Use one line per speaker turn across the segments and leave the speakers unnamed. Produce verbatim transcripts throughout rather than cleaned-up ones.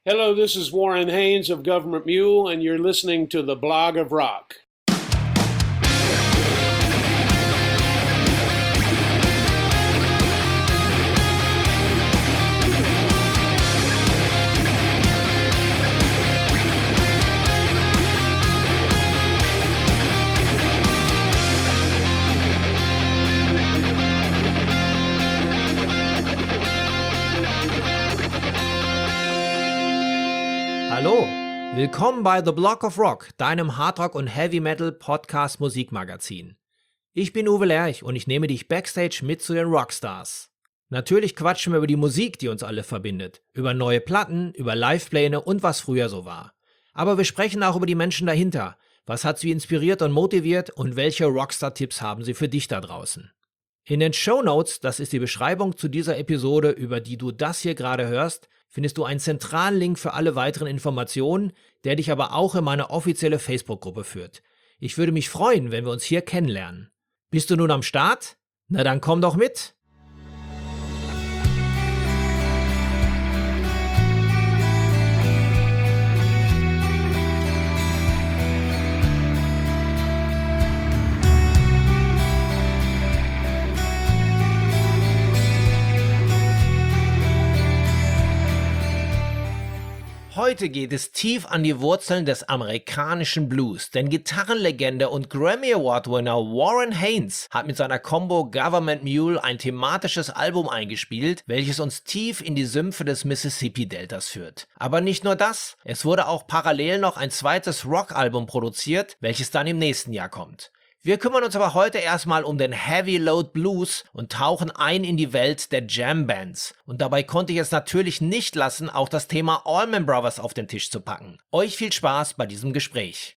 Hello, this is Warren Haynes of Government Mule, and you're listening to the Blog of Rock.
Hallo, willkommen bei The Block of Rock, deinem Hardrock- und Heavy-Metal-Podcast-Musikmagazin. Ich bin Uwe Lerch und ich nehme dich backstage mit zu den Rockstars. Natürlich quatschen wir über die Musik, die uns alle verbindet, über neue Platten, über Livepläne und was früher so war. Aber wir sprechen auch über die Menschen dahinter. Was hat sie inspiriert und motiviert und welche Rockstar-Tipps haben sie für dich da draußen? In den Shownotes, das ist die Beschreibung zu dieser Episode, über die du das hier gerade hörst, findest du einen zentralen Link für alle weiteren Informationen, der dich aber auch in meine offizielle Facebook-Gruppe führt. Ich würde mich freuen, wenn wir uns hier kennenlernen. Bist du nun am Start? Na dann komm doch mit! Heute geht es tief an die Wurzeln des amerikanischen Blues, denn Gitarrenlegende und Grammy Award-Winner Warren Haynes hat mit seiner Combo Government Mule ein thematisches Album eingespielt, welches uns tief in die Sümpfe des Mississippi-Deltas führt. Aber nicht nur das, es wurde auch parallel noch ein zweites Rock-Album produziert, welches dann im nächsten Jahr kommt. Wir kümmern uns aber heute erstmal um den Heavy Load Blues und tauchen ein in die Welt der Jam Bands. Und dabei konnte ich es natürlich nicht lassen, auch das Thema Allman Brothers auf den Tisch zu packen. Euch viel Spaß bei diesem Gespräch.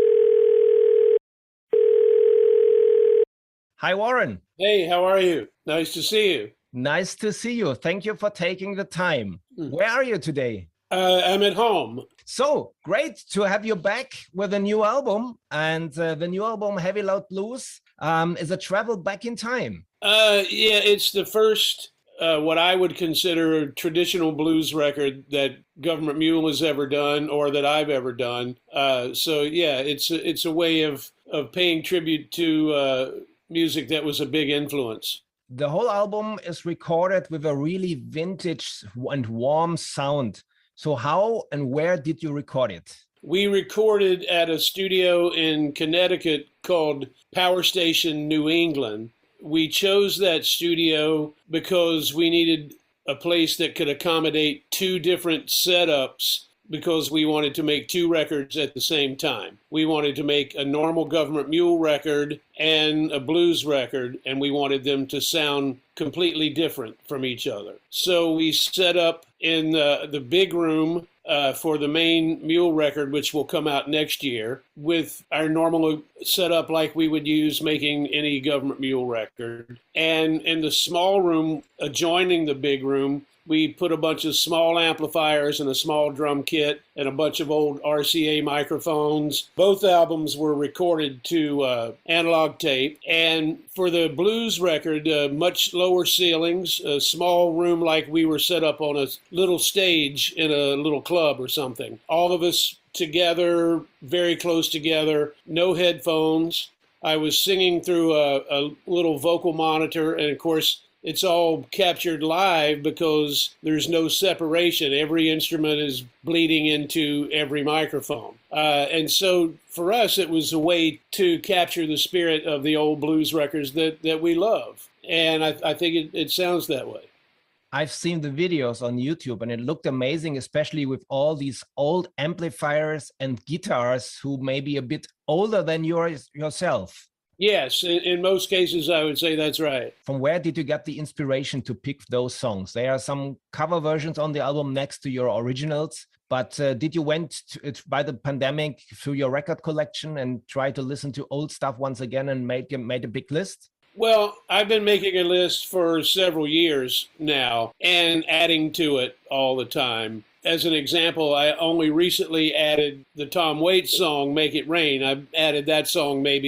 Hi Warren.
Hey, how are you? Nice to see you.
Nice to see you. Thank you for taking the time.
Hmm.
Where are you today?
Uh, I'm at home.
So, great to have you back with a new album. And uh, the new album, Heavy Load Blues, um, is a travel back in time.
Uh, yeah, it's the first, uh, what I would consider a traditional blues record that Government Mule has ever done or that I've ever done. Uh, so, yeah, it's a, it's a way of, of paying tribute to uh, music that was a big influence.
The whole album is recorded with a really vintage and warm sound. So how and where did you record it?
We recorded at a studio in Connecticut called Power Station New England. We chose that studio because we needed a place that could accommodate two different setups because we wanted to make two records at the same time. We wanted to make a normal Government Mule record and a blues record, and we wanted them to sound completely different from each other. So we set up in the, the big room uh, for the main Mule record, which will come out next year, with our normal setup like we would use making any Government Mule record. And in the small room adjoining the big room, we put a bunch of small amplifiers and a small drum kit and a bunch of old R C A microphones. Both albums were recorded to uh, analog tape. And for the blues record, uh, much lower ceilings, a small room like we were set up on a little stage in a little club or something. All of us together, very close together, no headphones. I was singing through a, a little vocal monitor, and of course, it's all captured live because there's no separation. Every instrument is bleeding into every microphone. Uh, and so for us, it was a way to capture the spirit of the old blues records that, that we love. And I, I think it, it sounds that way.
I've seen the videos on YouTube and it looked amazing, especially with all these old amplifiers and guitars who may be a bit older than yours yourself.
Yes, in, in most cases, I would say that's right.
From where did you get the inspiration to pick those songs? There are some cover versions on the album next to your originals, but uh, did you went to, it, by the pandemic through your record collection and try to listen to old stuff once again and made, made a big list?
Well, I've been making a list for several years now and adding to it all the time. As an example, I only recently added the Tom Waits song, Make It Rain. I've added that song maybe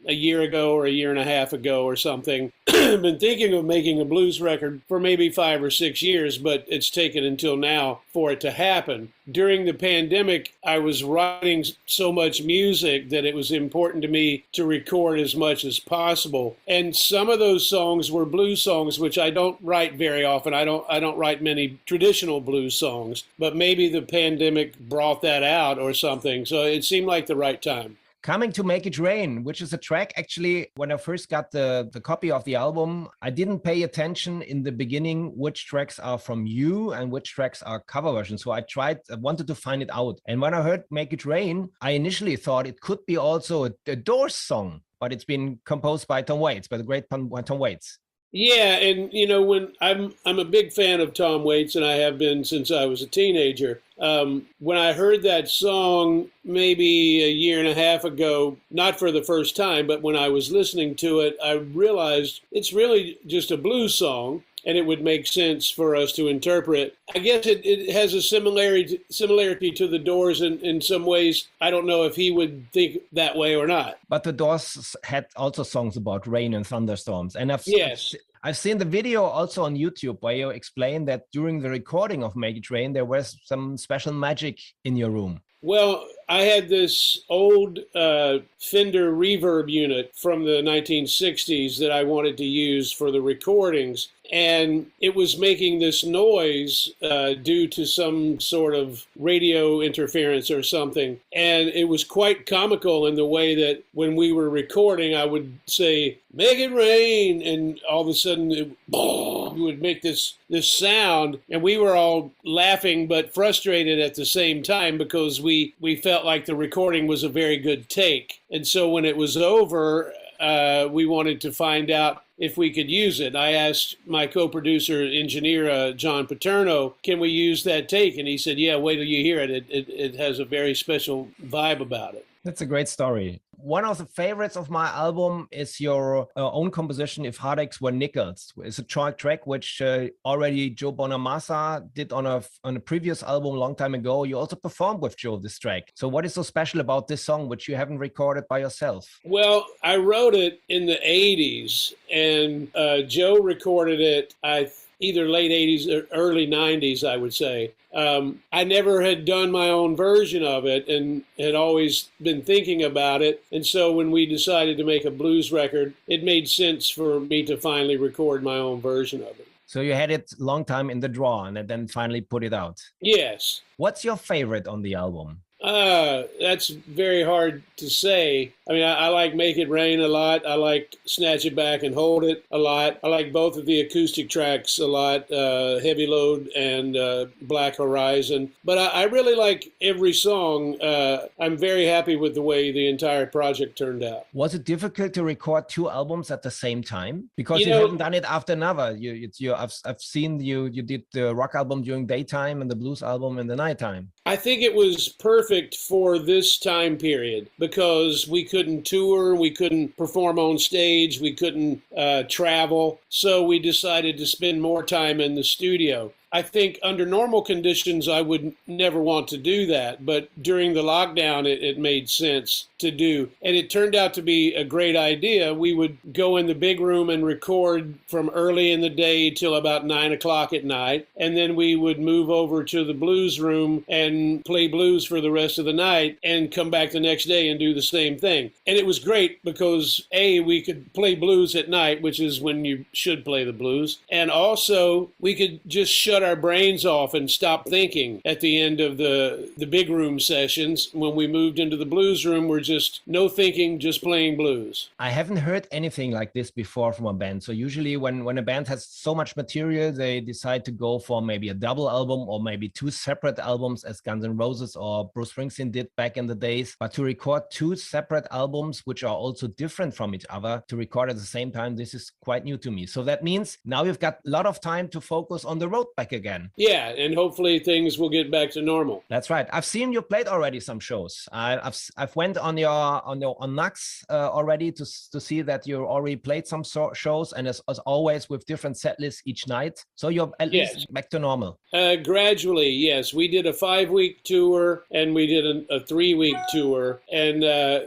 a year ago or a year and a half ago or something. I've been thinking of making a blues record for maybe five or six years, but it's taken until now for it to happen. During the pandemic, I was writing so much music that it was important to me to record as much as possible. And some of those songs were blues songs, which I don't write very often. I don't I don't write many traditional blues songs, but maybe the pandemic brought that out or something. So it seemed like the right time.
Coming to Make It Rain, which is a track, actually, when I first got the, the copy of the album, I didn't pay attention in the beginning which tracks are from you and which tracks are cover versions. So I tried, I wanted to find it out. And when I heard Make It Rain, I initially thought it could be also a, a Doors song, but it's been composed by Tom Waits, by the great Tom, Tom Waits.
Yeah, and you know, when I'm I'm a big fan of Tom Waits, and I have been since I was a teenager. Um, when I heard that song maybe a year and a half ago, not for the first time, but when I was listening to it, I realized it's really just a blues song, and it would make sense for us to interpret. I guess it, it has a similarity similarity to the Doors in, in some ways. I don't know if he would think that way or not.
But the Doors had also songs about rain and thunderstorms. And I've,
yes.
I've seen the video also on YouTube where you explain that during the recording of Make It Rain, there was some special magic in your room.
Well, I had this old uh, Fender reverb unit from the nineteen sixties that I wanted to use for the recordings. And it was making this noise uh, due to some sort of radio interference or something. And it was quite comical in the way that when we were recording, I would say, "Make it rain," and all of a sudden it, we would make this, this sound. And we were all laughing but frustrated at the same time because we, we felt like the recording was a very good take. And so when it was over, uh, we wanted to find out if we could use it. I asked my co-producer, engineer, uh, John Paterno, can we use that take? And he said, yeah, wait till you hear it. It, it. it has a very special vibe about it.
That's a great story. One of the favorites of my album is your uh, own composition, If Heartaches Were Nickels. It's a track track which uh, already Joe Bonamassa did on a, on a previous album a long time ago. You also performed with Joe this track. So what is so special about this song, which you haven't recorded by yourself?
Well, I wrote it in the eighties, and uh, Joe recorded it, I either late eighties or early nineties, I would say. Um, I never had done my own version of it and had always been thinking about it. And so when we decided to make a blues record, it made sense for me to finally record my own version of it.
So you had it a long time in the drawer and then finally put it out.
Yes.
What's your favorite on the album?
Uh, that's very hard to say. I mean, I, I like Make It Rain a lot. I like Snatch It Back and Hold It a lot. I like both of the acoustic tracks a lot, uh, Heavy Load and uh, Black Horizon. But I, I really like every song. Uh, I'm very happy with the way the entire project turned out.
Was it difficult to record two albums at the same time? Because you, you know, haven't done it after another. You, it's, you, I've, I've seen you, you did the rock album during daytime and the blues album in the nighttime.
I think it was perfect for this time period because we couldn't tour, we couldn't perform on stage, we couldn't uh, travel. So we decided to spend more time in the studio. I think under normal conditions, I would never want to do that. But during the lockdown, it, it made sense to do. And it turned out to be a great idea. We would go in the big room and record from early in the day till about nine o'clock at night. And then we would move over to the blues room and play blues for the rest of the night and come back the next day and do the same thing. And it was great because, A, we could play blues at night, which is when you should play the blues. And also, we could just shut our brains off and stop thinking at the end of the the big room sessions. When we moved into the blues room, we're just no thinking, just playing blues.
I haven't heard anything like this before from a band. So usually when when a band has so much material, they decide to go for maybe a double album or maybe two separate albums, as Guns N' Roses or Bruce Springsteen did back in the days. But to record two separate albums, which are also different from each other, to record at the same time, this is quite new to me. So that means now you've got a lot of time to focus on the road back again.
Yeah, and hopefully things will get back to normal.
That's right. I've seen you played already some shows. I, I've I've went on your on your on Nux uh, already to to see that you already played some so shows, and as, as always with different set lists each night. So you're at
yes.
least back to normal.
Uh, gradually, yes. We did a five week tour and we did a, a three week tour, and uh,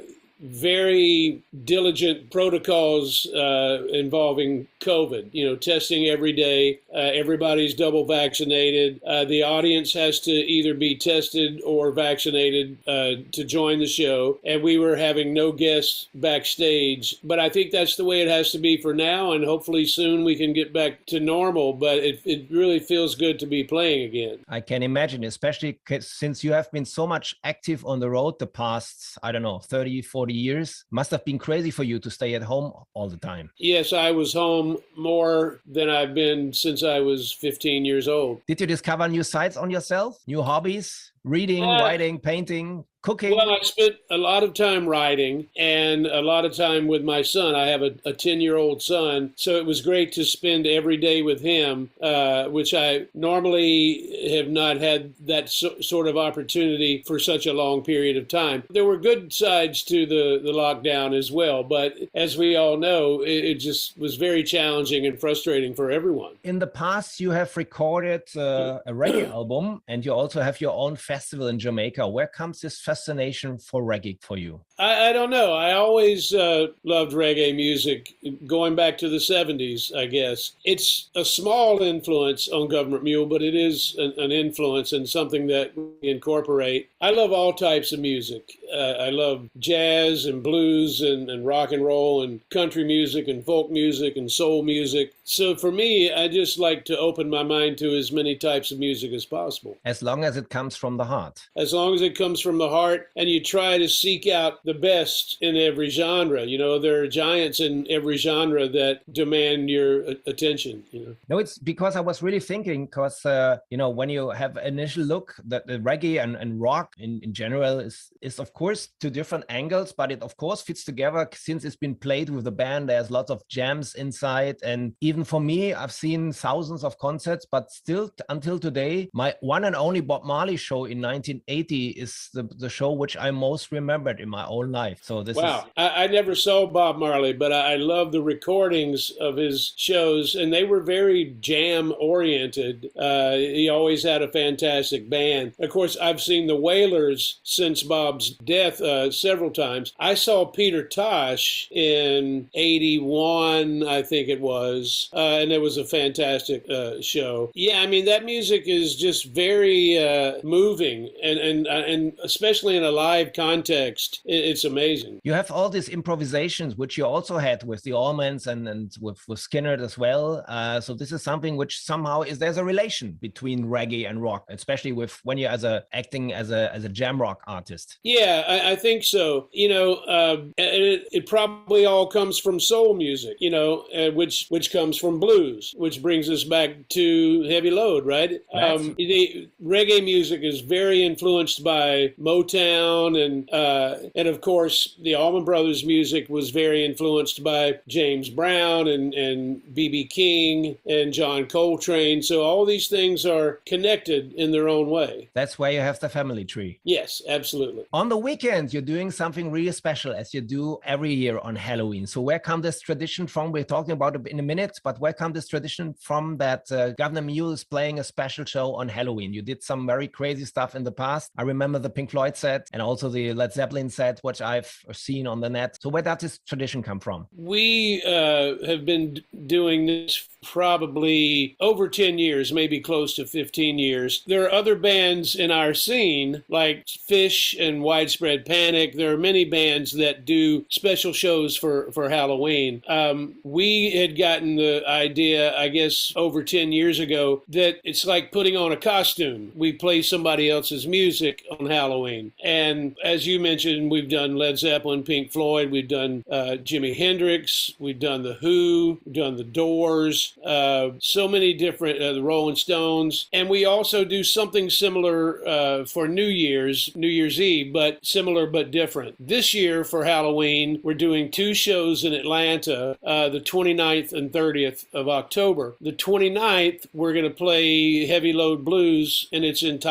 very diligent protocols uh, involving COVID, you know, testing every day. Uh, everybody's double vaccinated. Uh, the audience has to either be tested or vaccinated uh, to join the show. And we were having no guests backstage. But I think that's the way it has to be for now. And hopefully soon we can get back to normal. But it, it really feels good to be playing again.
I can imagine, especially since you have been so much active on the road the past, I don't know, thirty, forty years. Must have been crazy for you to stay at home all the time.
Yes, I was home more than I've been since I was fifteen years old.
Did you discover new sides on yourself? New hobbies? Reading,
uh,
writing, painting? Cooking?
Well, I spent a lot of time writing and a lot of time with my son. I have a ten-year-old son, so it was great to spend every day with him, uh, which I normally have not had that so, sort of opportunity for such a long period of time. There were good sides to the, the lockdown as well, but as we all know, it, it just was very challenging and frustrating for everyone.
In the past, you have recorded uh, a reggae album, and you also have your own festival in Jamaica. Where comes this festival fascination for reggae for you?
I, I don't know. I always uh, loved reggae music, going back to the seventies, I guess. It's a small influence on Government Mule, but it is an, an influence and something that we incorporate. I love all types of music. Uh, I love jazz and blues and, and rock and roll and country music and folk music and soul music. So for me, I just like to open my mind to as many types of music as possible.
As long as it comes from the heart.
As long as it comes from the heart, and you try to seek out the best in every genre. You know, there are giants in every genre that demand your attention, you know.
No, it's because I was really thinking, because, uh, you know, when you have initial look, that the reggae and, and rock in, in general is, is, of course, two different angles, but it, of course, fits together since it's been played with the band. There's lots of jams inside. And even for me, I've seen thousands of concerts, but still, t- until today, my one and only Bob Marley show in nineteen eighty is the, the show which I most remembered in my own life. So this
wow.
is...
I, I never saw Bob Marley, but I, I love the recordings of his shows, and they were very jam-oriented. Uh, he always had a fantastic band. Of course, I've seen the Wailers since Bob's death uh, several times. I saw Peter Tosh in eighty-one, I think it was, uh, and it was a fantastic uh, show. Yeah, I mean, that music is just very uh, moving, and, and, and especially in a live context, it's amazing.
You have all these improvisations, which you also had with the Allmans and, and with, with Skinner as well. Uh, so this is something which somehow is, there's a relation between reggae and rock, especially with when you're as a acting as a as a jam rock artist.
Yeah, I, I think so. You know, uh, it, it probably all comes from soul music, you know, uh, which which comes from blues, which brings us back to Heavy Load, right? Um, the reggae music is very influenced by Motown, and uh, and of course the Allman Brothers music was very influenced by James Brown and and B B King and John Coltrane. So all these things are connected in their own way.
That's where you have the family tree.
Yes, absolutely.
On the weekend, you're doing something really special, as you do every year on Halloween. So where come this tradition from? We're talking about it in a minute, but where come this tradition from that uh, Governor Mule is playing a special show on Halloween? You did some very crazy stuff in the past. I remember the Pink Floyd set and also the Led Zeppelin set, which I've seen on the net. So where does this tradition come from?
We uh, have been d- doing this probably over ten years, maybe close to fifteen years. There are other bands in our scene like Fish and Widespread Panic. There are many bands that do special shows for, for Halloween. Um, we had gotten the idea, I guess, over ten years ago that it's like putting on a costume. We play somebody else's music on Halloween. And as you mentioned, we've done Led Zeppelin, Pink Floyd, we've done uh, Jimi Hendrix, we've done The Who, we've done The Doors, Uh, so many different, uh, the Rolling Stones. And we also do something similar uh, for New Year's, New Year's Eve, but similar but different. This year for Halloween, we're doing two shows in Atlanta, uh, the twenty-ninth and thirtieth of October. The twenty-ninth, we're going to play Heavy Load Blues in its entirety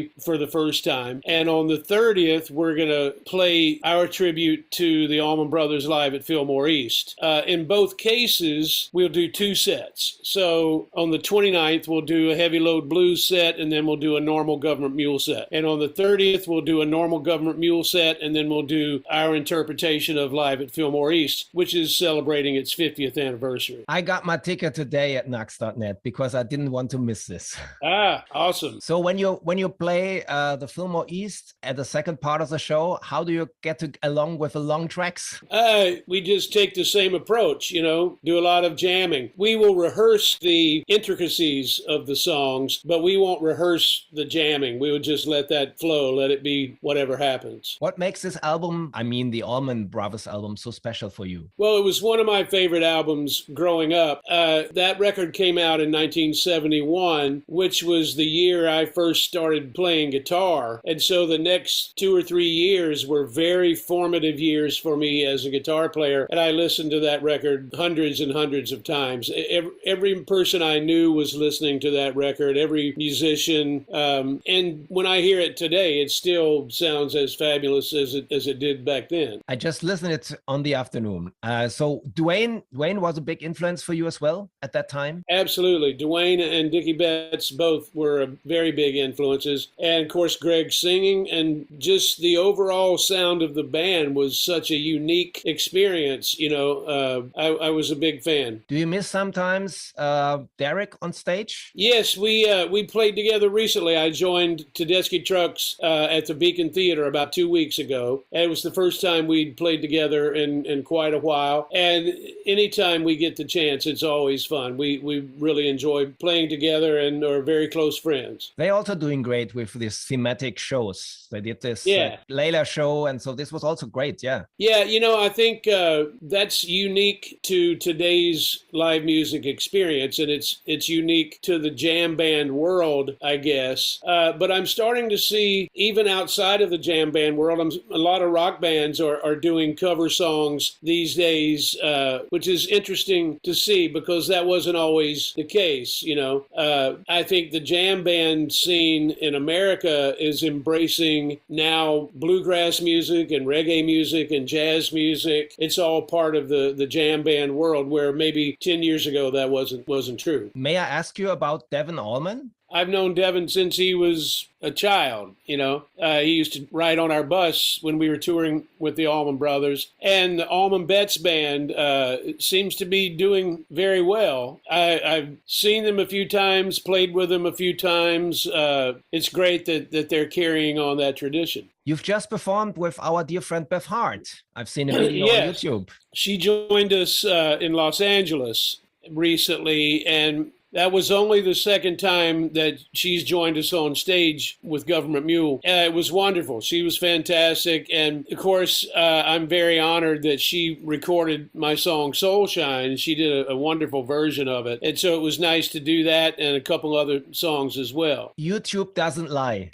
play for the first time. And on the thirtieth, we're going to play our tribute to the Allman Brothers live at Fillmore East. Uh, in both cases, we'll do two sets. So on the twenty-ninth, we'll do a Heavy Load Blues set, and then we'll do a normal Government Mule set. And on the thirtieth, we'll do a normal Government Mule set, and then we'll do our interpretation of Live at Fillmore East, which is celebrating its fiftieth anniversary.
I got my ticket today at Knux dot net because I didn't want to miss this.
Ah, awesome.
So when you when you play uh, the Fillmore East at the second part of the show, how do you get to along with the long tracks?
Uh, we just take the same approach, you know, do a lot of jamming. We will rehearse the intricacies of the songs, but we won't rehearse the jamming. We would just let that flow, let it be whatever happens.
What makes this album, I mean the Allman Brothers album, so special for you?
Well, it was one of my favorite albums growing up. Uh, that record came out in nineteen seventy-one, which was the year I first started playing guitar. And so the next two or three years were very formative years for me as a guitar player. And I listened to that record hundreds and hundreds of times. Every, every person I knew was listening to that record, every musician. Um, and when I hear it today, it still sounds as fabulous as it, as it did back then.
I just listened it on the afternoon. Uh, so Duane, Duane was a big influence for you as well at that time?
Absolutely. Duane and Dickie Betts both were very big influences. And of course, Greg singing, and just the overall sound of the band was such a unique experience. You know, uh, I, I was a big fan.
Do you miss sometimes uh, Derek on stage?
Yes, we uh, we played together recently. I joined Tedeschi Trucks uh, at the Beacon Theater about two weeks ago. And it was the first time we'd played together in, in quite a while. And anytime we get the chance, it's always fun. We we really enjoy playing together and are very close friends.
They're also doing great with these thematic shows. They did this
yeah.
uh, Layla show, and so this was also great, yeah.
Yeah, you know, I think uh, that's unique to today's live music experience, and it's it's unique to the jam band world, I guess. Uh, but I'm starting to see, even outside of the jam band world, I'm, a lot of rock bands are, are doing cover songs these days, uh, which is interesting to see because that wasn't always the case, you know. Uh, I think the jam band scene in America is embracing now bluegrass music and reggae music and jazz music. It's all part of the, the jam band world, where maybe ten years ago that wasn't wasn't true.
May I ask you about Devon Allman?
I've known Devon since he was a child, you know. Uh, he used to ride on our bus when we were touring with the Allman Brothers. And the Allman Betts Band uh, seems to be doing very well. I, I've seen them a few times, played with them a few times. Uh, it's great that, that they're carrying on that tradition.
You've just performed with our dear friend Bev Hart. I've seen a video
yes.
on YouTube.
She joined us uh, in Los Angeles recently, and that was only the second time that she's joined us on stage with Government Mule. Uh, it was wonderful. She was fantastic. And, of course, uh, I'm very honored that she recorded my song Soul Shine. She did a, a wonderful version of it. And so it was nice to do that and a couple other songs as well.
YouTube doesn't lie.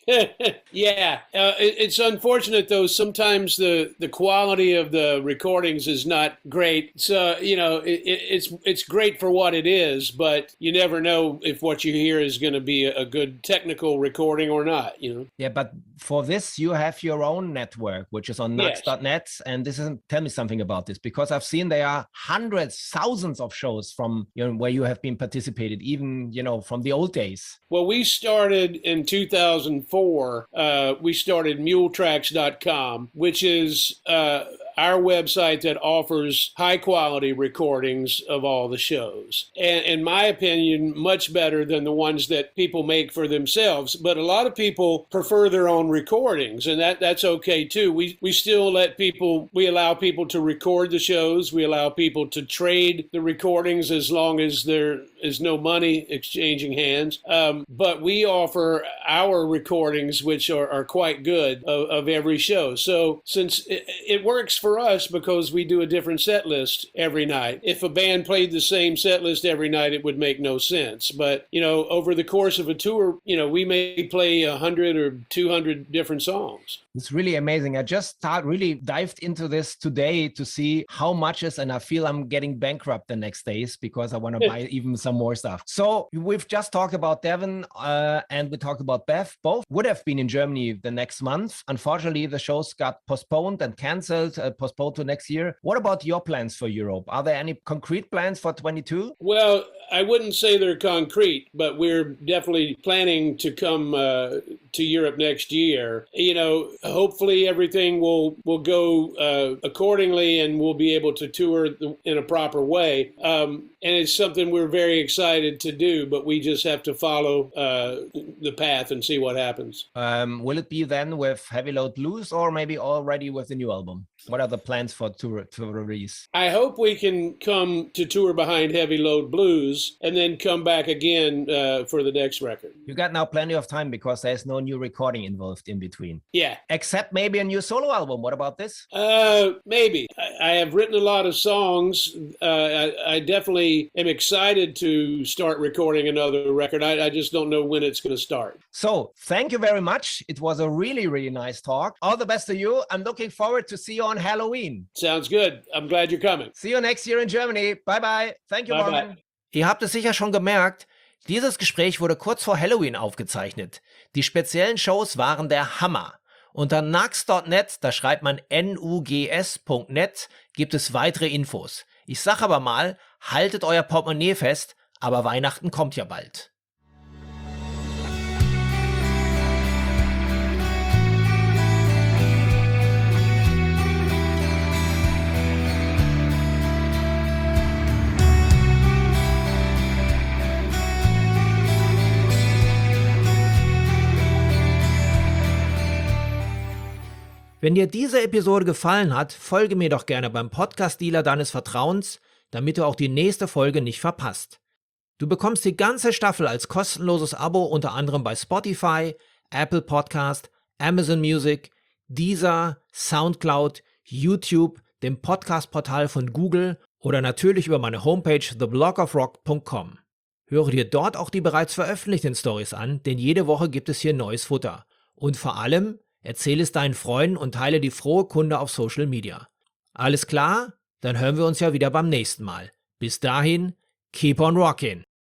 yeah. Uh, it, it's unfortunate, though. Sometimes the, the quality of the recordings is not great. So, you know, it, it, it's, it's great for what it is, but you never never know if what you hear is going to be a good technical recording or not, you know.
Yeah, but for this, you have your own network, which is on Knux dot net. Yes. And this is, tell me something about this, because I've seen there are hundreds, thousands of shows from, you know, where you have been participated, even, you know, from the old days.
Well, we started in two thousand four. Uh, we started mule tracks dot com, which is uh, our website that offers high quality recordings of all the shows. And in my opinion, much better than the ones that people make for themselves. But a lot of people prefer their own recordings, and that, that's okay too. We we still let people, we allow people to record the shows. We allow people to trade the recordings as long as there is no money exchanging hands. Um, but we offer our recordings, which are, are quite good, of, of every show. So since it, it works for for us because we do a different set list every night. If a band played the same set list every night, it would make no sense. But, you know, over the course of a tour, you know, we may play one hundred or two hundred different songs.
It's really amazing. I just start really dived into this today to see how much is, and I feel I'm getting bankrupt the next days because I want to buy even some more stuff. So we've just talked about Devin uh, and we talked about Beth. Both would have been in Germany the next month. Unfortunately, the shows got postponed and canceled, uh, postponed to next year. What about your plans for Europe? Are there any concrete plans for twenty-two?
Well, I wouldn't say they're concrete, but we're definitely planning to come uh, to Europe next year. You know, hopefully everything will will go uh, accordingly, and we'll be able to tour in a proper way. Um, and it's something we're very excited to do, but we just have to follow uh, the path and see what happens.
Um, will it be then with Heavy Load Blues, or maybe already with the new album? What are the plans for tour to release?
I hope we can come to tour behind Heavy Load Blues and then come back again uh, for the next record.
You got now plenty of time because there's no new recording involved in between.
Yeah.
Except maybe a new solo album. What about this?
Uh, maybe. I, I have written a lot of songs. Uh, I, I definitely am excited to start recording another record. I, I just don't know when it's going to start.
So thank you very much. It was a really, really nice talk. All the best to you. I'm looking forward to see you on Halloween.
Sounds good. I'm glad you're coming.
See you next year in Germany. Bye bye. Thank you,
Bye
Warren.
bye.
Ihr habt es sicher schon gemerkt, dieses Gespräch wurde kurz vor Halloween aufgezeichnet. Die speziellen Shows waren der Hammer. Unter nugs Punkt net, da schreibt man N U G S Punkt net, gibt es weitere Infos. Ich sag aber mal, haltet euer Portemonnaie fest, aber Weihnachten kommt ja bald. Wenn dir diese Episode gefallen hat, folge mir doch gerne beim Podcast-Dealer deines Vertrauens, damit du auch die nächste Folge nicht verpasst. Du bekommst die ganze Staffel als kostenloses Abo unter anderem bei Spotify, Apple Podcast, Amazon Music, Deezer, Soundcloud, YouTube, dem Podcast-Portal von Google oder natürlich über meine Homepage the blog of rock Punkt com. Höre dir dort auch die bereits veröffentlichten Stories an, denn jede Woche gibt es hier neues Futter. Und vor allem, erzähle es deinen Freunden und teile die frohe Kunde auf Social Media. Alles klar? Dann hören wir uns ja wieder beim nächsten Mal. Bis dahin, keep on rockin'!